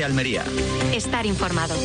Almería. Estar informado.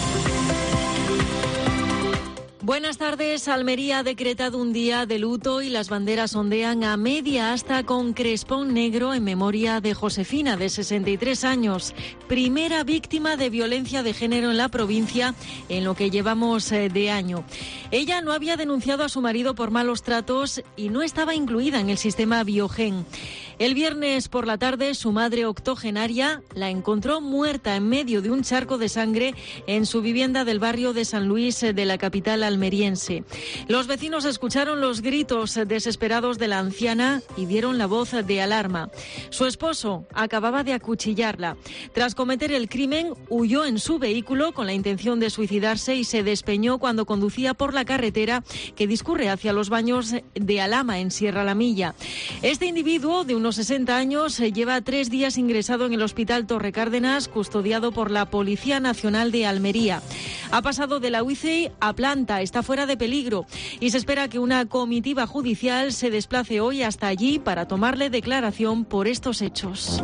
Buenas tardes. Almería ha decretado un día de luto y las banderas ondean a media asta con crespón negro en memoria de Josefina, de 63 años, primera víctima de violencia de género en la provincia en lo que llevamos de año. Ella no había denunciado a su marido por malos tratos y no estaba incluida en el sistema Biogen. El viernes por la tarde, su madre octogenaria la encontró muerta en medio de un charco de sangre en su vivienda del barrio de San Luis de la capital almeriense. Los vecinos escucharon los gritos desesperados de la anciana y dieron la voz de alarma. Su esposo acababa de acuchillarla. Tras cometer el crimen, huyó en su vehículo con la intención de suicidarse y se despeñó cuando conducía por la carretera que discurre hacia los baños de Alhama, en Sierra La Milla. Este individuo, de unos 60 años, lleva 3 días ingresado en el Hospital Torre Cárdenas, custodiado por la Policía Nacional de Almería. Ha pasado de la UCI a planta, está fuera de peligro y se espera que una comitiva judicial se desplace hoy hasta allí para tomarle declaración por estos hechos.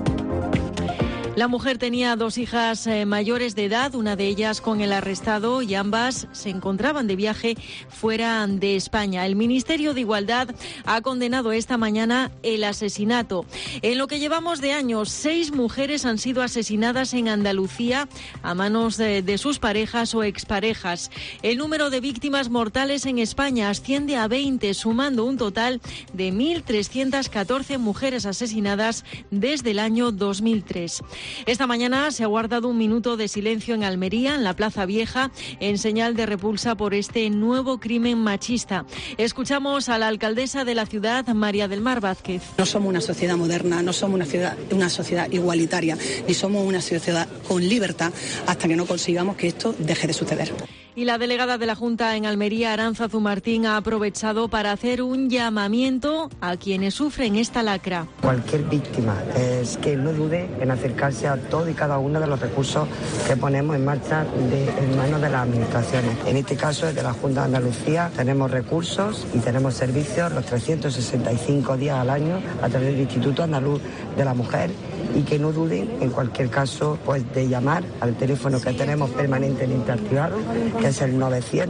La mujer tenía 2 hijas mayores de edad, una de ellas con el arrestado, y ambas se encontraban de viaje fuera de España. El Ministerio de Igualdad ha condenado esta mañana el asesinato. En lo que llevamos de años, 6 mujeres han sido asesinadas en Andalucía a manos de sus parejas o exparejas. El número de víctimas mortales en España asciende a 20, sumando un total de 1.314 mujeres asesinadas desde el año 2003. Esta mañana se ha guardado un minuto de silencio en Almería, en la Plaza Vieja, en señal de repulsa por este nuevo crimen machista. Escuchamos a la alcaldesa de la ciudad, María del Mar Vázquez. No somos una sociedad moderna, no somos una sociedad igualitaria, ni somos una sociedad con libertad hasta que no consigamos que esto deje de suceder. Y la delegada de la Junta en Almería, Arantzazu Martín, ha aprovechado para hacer un llamamiento a quienes sufren esta lacra. Cualquier víctima es que no dude en acercarse a todo y cada uno de los recursos que ponemos en marcha en manos de las administraciones. En este caso, desde la Junta de Andalucía, tenemos recursos y tenemos servicios los 365 días al año a través del Instituto Andaluz de la Mujer, y que no duden en cualquier caso de llamar al teléfono que tenemos permanentemente activado, que es el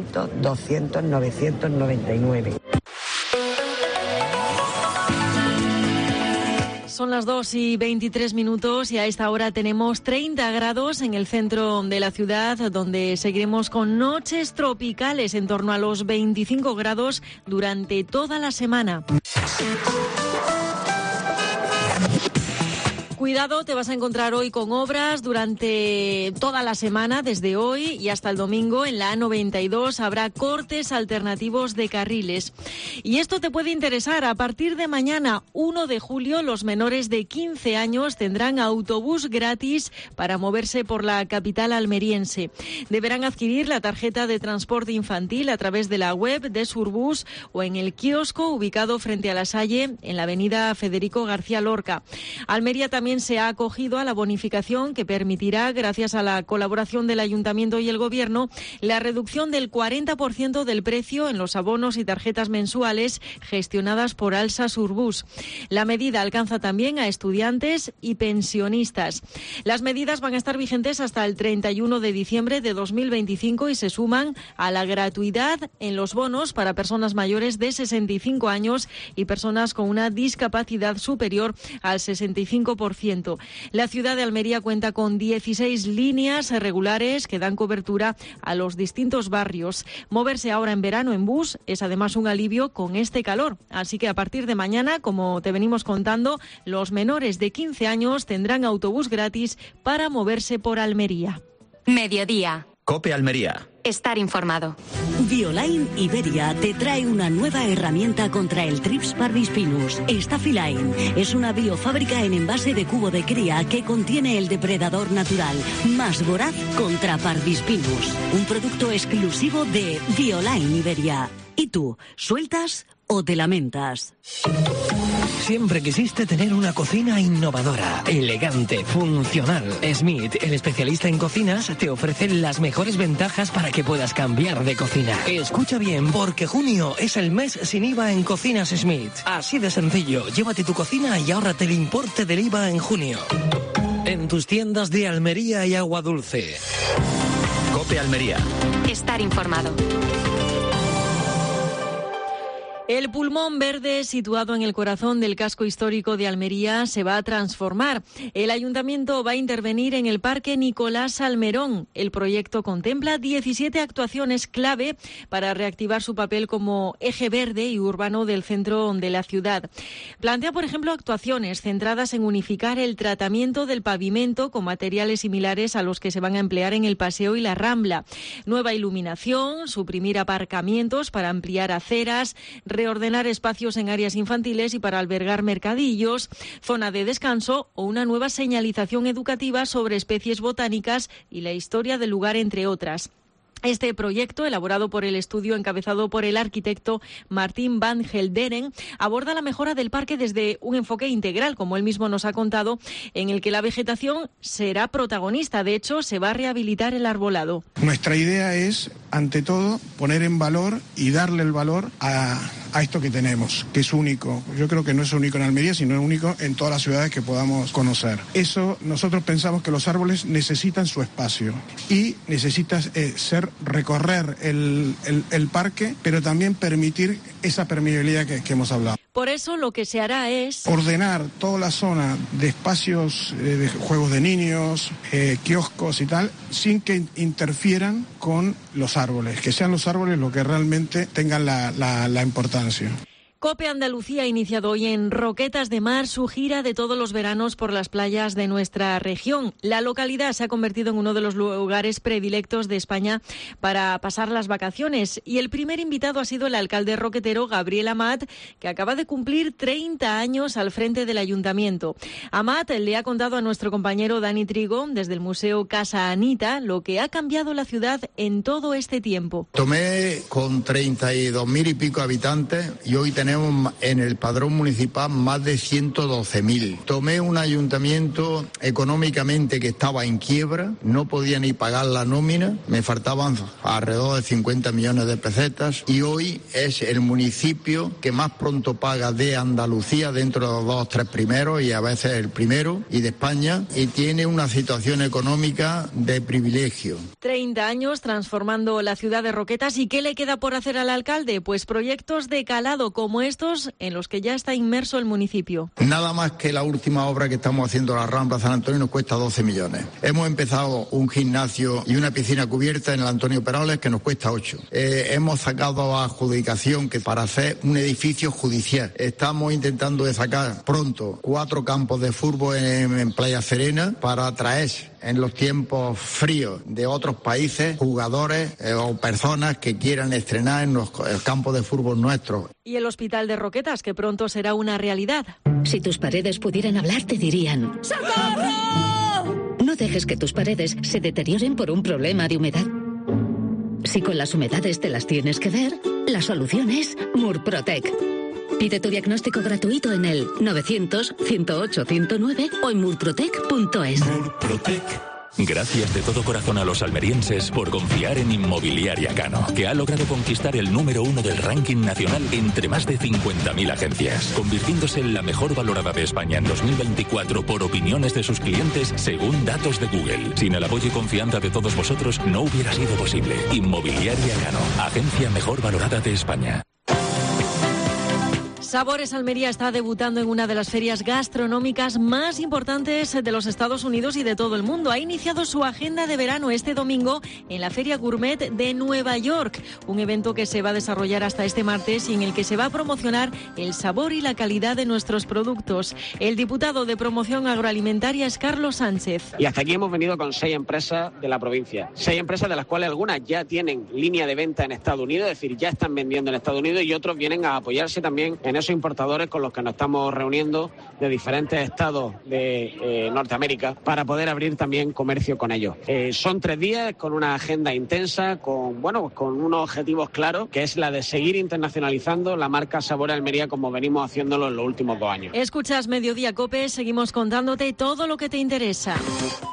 900-200-999. Son las 2:23 y a esta hora tenemos 30 grados en el centro de la ciudad, donde seguiremos con noches tropicales en torno a los 25 grados durante toda la semana. Cuidado, te vas a encontrar hoy con obras durante toda la semana, desde hoy y hasta el domingo. En la A92 habrá cortes alternativos de carriles. Y esto te puede interesar. A partir de mañana, 1 de julio, los menores de 15 años tendrán autobús gratis para moverse por la capital almeriense. Deberán adquirir la tarjeta de transporte infantil a través de la web de Surbus o en el kiosco ubicado frente a La Salle, en la avenida Federico García Lorca. Almería también se ha acogido a la bonificación que permitirá, gracias a la colaboración del Ayuntamiento y el Gobierno, la reducción del 40% del precio en los abonos y tarjetas mensuales gestionadas por Alsa Surbus. La medida alcanza también a estudiantes y pensionistas. Las medidas van a estar vigentes hasta el 31 de diciembre de 2025 y se suman a la gratuidad en los bonos para personas mayores de 65 años y personas con una discapacidad superior al 65%. La ciudad de Almería cuenta con 16 líneas regulares que dan cobertura a los distintos barrios. Moverse ahora en verano en bus es además un alivio con este calor. Así que a partir de mañana, como te venimos contando, los menores de 15 años tendrán autobús gratis para moverse por Almería. Mediodía. COPE Almería. Estar informado. Bioline Iberia te trae una nueva herramienta contra el Trips parvispinus. Staphyline es una biofábrica en envase de cubo de cría que contiene el depredador natural más voraz contra parvispinus. Un producto exclusivo de Bioline Iberia. ¿Y tú, sueltas o te lamentas? Siempre quisiste tener una cocina innovadora, elegante, funcional. Smith, el especialista en cocinas, te ofrece las mejores ventajas para que puedas cambiar de cocina. Escucha bien, porque junio es el mes sin IVA en Cocinas Smith. Así de sencillo, llévate tu cocina y ahórrate el importe del IVA en junio. En tus tiendas de Almería y Agua Dulce. COPE Almería. Estar informado. El pulmón verde, situado en el corazón del casco histórico de Almería, se va a transformar. El ayuntamiento va a intervenir en el Parque Nicolás Salmerón. El proyecto contempla 17 actuaciones clave para reactivar su papel como eje verde y urbano del centro de la ciudad. Plantea, por ejemplo, actuaciones centradas en unificar el tratamiento del pavimento con materiales similares a los que se van a emplear en el Paseo y la Rambla. Nueva iluminación, suprimir aparcamientos para ampliar aceras, reordenar espacios en áreas infantiles y para albergar mercadillos, zona de descanso o una nueva señalización educativa sobre especies botánicas y la historia del lugar, entre otras. Este proyecto, elaborado por el estudio encabezado por el arquitecto Martín van Gelderen, aborda la mejora del parque desde un enfoque integral, como él mismo nos ha contado, en el que la vegetación será protagonista. De hecho, se va a rehabilitar el arbolado. Nuestra idea es, ante todo, poner en valor y darle el valor a esto que tenemos, que es único. Yo creo que no es único en Almería, sino es único en todas las ciudades que podamos conocer. Eso, nosotros pensamos que los árboles necesitan su espacio y necesitan recorrer el parque, pero también permitir esa permeabilidad que hemos hablado. Por eso lo que se hará es ordenar toda la zona de espacios de juegos de niños, kioscos y tal, sin que interfieran con los árboles, que sean los árboles los que realmente tengan la importancia. COPE Andalucía ha iniciado hoy en Roquetas de Mar su gira de todos los veranos por las playas de nuestra región. La localidad se ha convertido en uno de los lugares predilectos de España para pasar las vacaciones. Y el primer invitado ha sido el alcalde roquetero Gabriel Amat, que acaba de cumplir 30 años al frente del ayuntamiento. Amat le ha contado a nuestro compañero Dani Trigo, desde el Museo Casa Anita, lo que ha cambiado la ciudad en todo este tiempo. Tomé con 32.000 y pico habitantes y hoy tenemos en el padrón municipal más de 112.000. Tomé un ayuntamiento económicamente que estaba en quiebra, no podía ni pagar la nómina, me faltaban alrededor de 50 millones de pesetas y hoy es el municipio que más pronto paga de Andalucía, dentro de los 2 o 3 primeros y a veces el primero, y de España, y tiene una situación económica de privilegio. 30 años transformando la ciudad de Roquetas. ¿Y qué le queda por hacer al alcalde? Pues proyectos de calado como estos en los que ya está inmerso el municipio. Nada más que la última obra que estamos haciendo, la Rambla San Antonio, nos cuesta 12 millones. Hemos empezado un gimnasio y una piscina cubierta en el Antonio Perales que nos cuesta 8. Hemos sacado a adjudicación que para hacer un edificio judicial. Estamos intentando de sacar pronto 4 campos de fútbol en Playa Serena para atraer en los tiempos fríos de otros países jugadores o personas que quieran estrenar en los campos de fútbol nuestros. Y el Hospital de Roquetas, que pronto será una realidad. Si tus paredes pudieran hablar, te dirían: ¡socorro! No dejes que tus paredes se deterioren por un problema de humedad. Si con las humedades te las tienes que ver, la solución es Murprotec. Pide tu diagnóstico gratuito en el 900-108-109 o en murprotec.es. Murprotec. Gracias de todo corazón a los almerienses por confiar en Inmobiliaria Cano, que ha logrado conquistar el número 1 del ranking nacional entre más de 50.000 agencias, convirtiéndose en la mejor valorada de España en 2024 por opiniones de sus clientes según datos de Google. Sin el apoyo y confianza de todos vosotros no hubiera sido posible. Inmobiliaria Cano, agencia mejor valorada de España. Sabores Almería está debutando en una de las ferias gastronómicas más importantes de los Estados Unidos y de todo el mundo. Ha iniciado su agenda de verano este domingo en la Feria Gourmet de Nueva York, un evento que se va a desarrollar hasta este martes y en el que se va a promocionar el sabor y la calidad de nuestros productos. El diputado de Promoción Agroalimentaria es Carlos Sánchez. Y hasta aquí hemos venido con 6 empresas de la provincia. 6 empresas de las cuales algunas ya tienen línea de venta en Estados Unidos, es decir, ya están vendiendo en Estados Unidos, y otros vienen a apoyarse también en esos importadores con los que nos estamos reuniendo de diferentes estados de Norteamérica para poder abrir también comercio con ellos. Son 3 días con una agenda intensa, con unos objetivos claros, que es la de seguir internacionalizando la marca Sabores Almería como venimos haciéndolo en los últimos 2 años. Escuchas Mediodía COPE, seguimos contándote todo lo que te interesa.